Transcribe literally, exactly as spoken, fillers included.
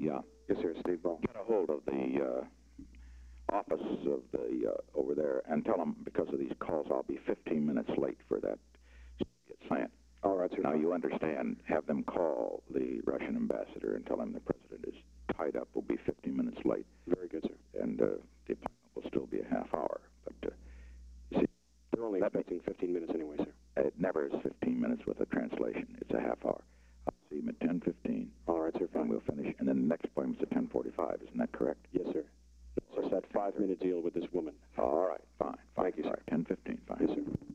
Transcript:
Yeah. Yes, sir, Steve Ball. Get a hold of the uh, office of the uh, over there and tell them because of these calls I'll be fifteen minutes late for that slant. All right, sir. Now you understand. Have them call the Russian ambassador and tell him the president is tied up. We'll be fifteen minutes late. Very good, sir. And uh, the appointment will still be a half hour. But uh, you see, They're only expecting fifteen minutes anyway, sir. it never is fifteen minutes with a translation. It's a half hour. I'll see him at ten fifteen. All right, sir. Fine. And we'll finish. And then the next appointment's at ten forty-five. Isn't that correct? Yes, sir. It's that five-minute deal with this woman. All right. Fine. Fine. Thank you, sir. ten fifteen. Fine. Yes, sir.